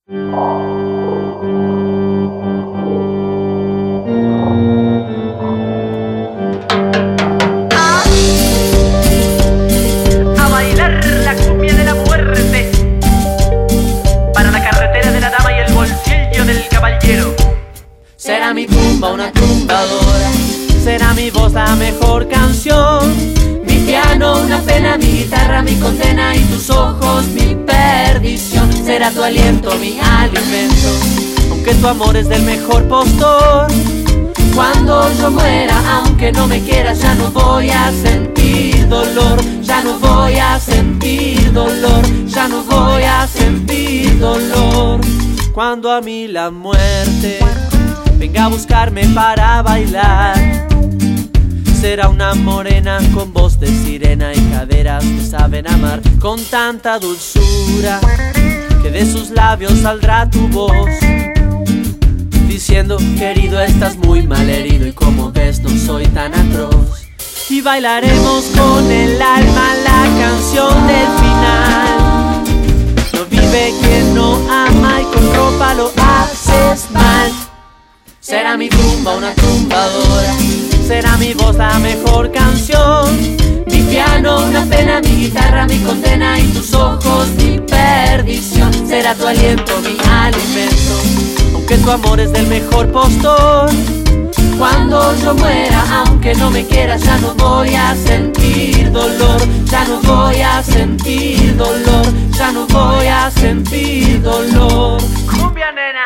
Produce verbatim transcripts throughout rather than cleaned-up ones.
Será mi tumba una tumbadora, será mi voz la mejor canción, mi piano una pena, mi guitarra mi condena y tus ojos mi perdición. Será tu aliento mi alimento, aunque tu amor es del mejor postor. Cuando yo muera, aunque no me quieras, ya no voy a sentir dolor, ya no voy a sentir dolor, ya no voy a sentir dolor. Cuando a mí la muerte venga a buscarme para bailar, será una morena con voz de sirena y caderas que saben amar con tanta dulzura que de sus labios saldrá tu voz diciendo: querido, estás muy mal herido y como ves no soy tan atroz. Y bailaremos con el alma la canción del final. No vive quien no ama y con ropa lo haces mal. Será mi tumba una tumbadora, será mi voz la mejor canción, mi piano una pena, mi guitarra mi condena y tus ojos mi perdición. Será tu aliento mi alimento, aunque tu amor es del mejor postor. Cuando yo muera, aunque no me quieras, ya no voy a sentir dolor, ya no voy a sentir dolor, ya no voy a sentir dolor. ¡Cumbia, nena!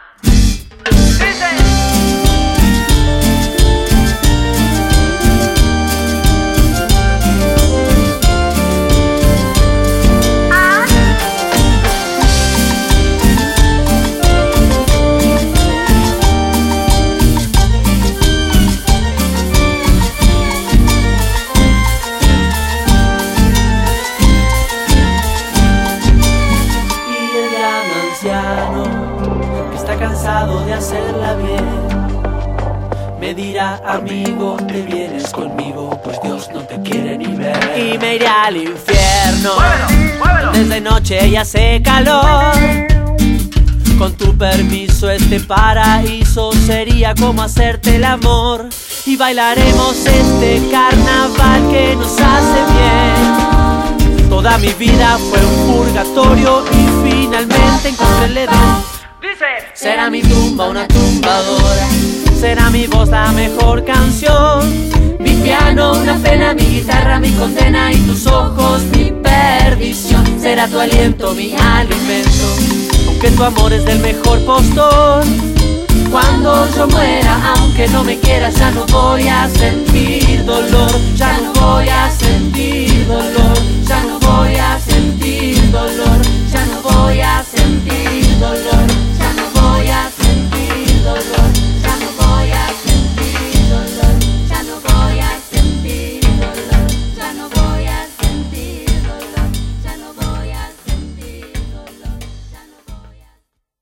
Cansado de hacerla bien, me dirá: amigo, te vienes conmigo, pues Dios no te quiere ni ver. Y me iré al infierno, muévelo, muévelo, desde noche y hace calor. Con tu permiso este paraíso sería como hacerte el amor. Y bailaremos este carnaval que nos hace bien. Toda mi vida fue un purgatorio y finalmente encontré el edén. Será mi tumba una tumbadora, será mi voz la mejor canción, mi piano una pena, mi guitarra mi condena y tus ojos mi perdición. Será tu aliento mi alimento, aunque tu amor es del mejor postor. Cuando yo muera, aunque no me quieras, ya no voy a sentir dolor, ya no voy a sentir dolor, ya no voy a sentir dolor, ya no voy a sentir dolor. Voy a sentir dolor, ya no voy a sentir dolor, ya no voy a sentir dolor, ya no voy a sentir dolor, ya no voy a sentir dolor, ya no voy a...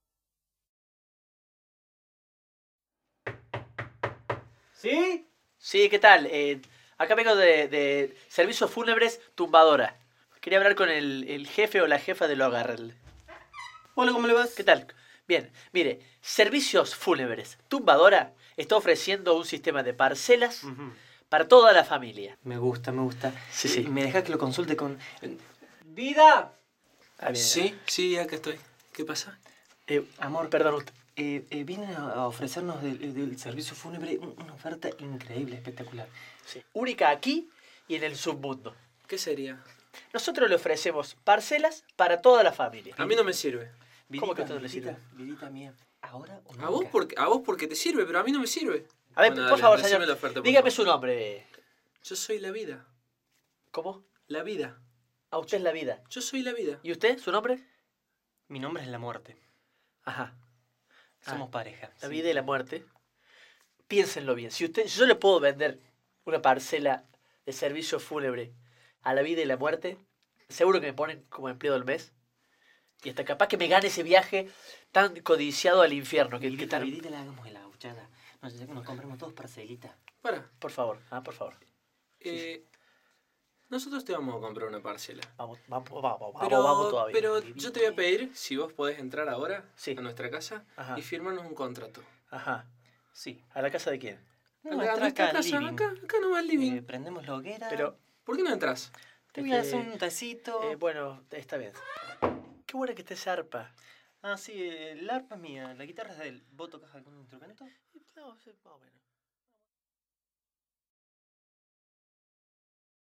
¿Sí? Sí, ¿qué tal? Eh, acá vengo de, de Servicios Fúnebres Tumbadora. Quería hablar con el, el jefe o la jefa del hogar. Hola, ¿cómo le vas? ¿Qué tal? Bien, mire, Servicios Fúnebres Tumbadora está ofreciendo un sistema de parcelas uh-huh. para toda la familia. Me gusta, me gusta. Sí, sí. ¿Me dejas que lo consulte con... ¡Vida! Ah, bien, sí, bien. sí, acá estoy. ¿Qué pasa? Eh, Amor, perdón. Eh, eh, vine a ofrecernos del, del servicio fúnebre una oferta increíble, espectacular. Sí. Única aquí y en el submundo. ¿Qué sería? Nosotros le ofrecemos parcelas para toda la familia. A mí no me sirve. Vidita, ¿cómo que esto no le sirve? Vidita mía, ¿ahora o nunca? A vos, porque, a vos porque te sirve, pero a mí no me sirve. A ver, bueno, por dale, favor, señor, la oferta, por dígame favor. su nombre. Yo soy la vida. ¿Cómo? La vida. A usted es la vida. Yo soy la vida. ¿Y usted, su nombre? Mi nombre es la muerte. Ajá. Somos ah, pareja. La sí. vida y la muerte. Piénsenlo bien. Si usted, si yo le puedo vender una parcela de servicio fúnebre a la vida y la muerte, seguro que me ponen como empleado del mes. Y hasta capaz que me gane ese viaje tan codiciado al infierno. Que, Vidita, que tan... Vidita, la hagamos de la gauchada. Nos, nos compramos todos parcelitas. Para. Por favor, ah, por favor. Eh, Nosotros te vamos a comprar una parcela. Vamos, vamos, vamos, vamos, Pero, vamos todavía. pero yo te voy a pedir si vos podés entrar ahora Sí. a nuestra casa Ajá. y firmarnos un contrato. Ajá. Sí. ¿A la casa de quién? A No, la- a entra nuestra acá al casa, living. acá, acá nomás al living. Eh, prendemos la hoguera. Pero, ¿Por qué no entras? te voy a Este, hacer un tecito. Oh. Eh, bueno, está bien. Qué buena que esté esa arpa. Ah, sí, el arpa es mía, la guitarra es de él. ¿Vos tocas algún instrumento? No, sí, más o menos.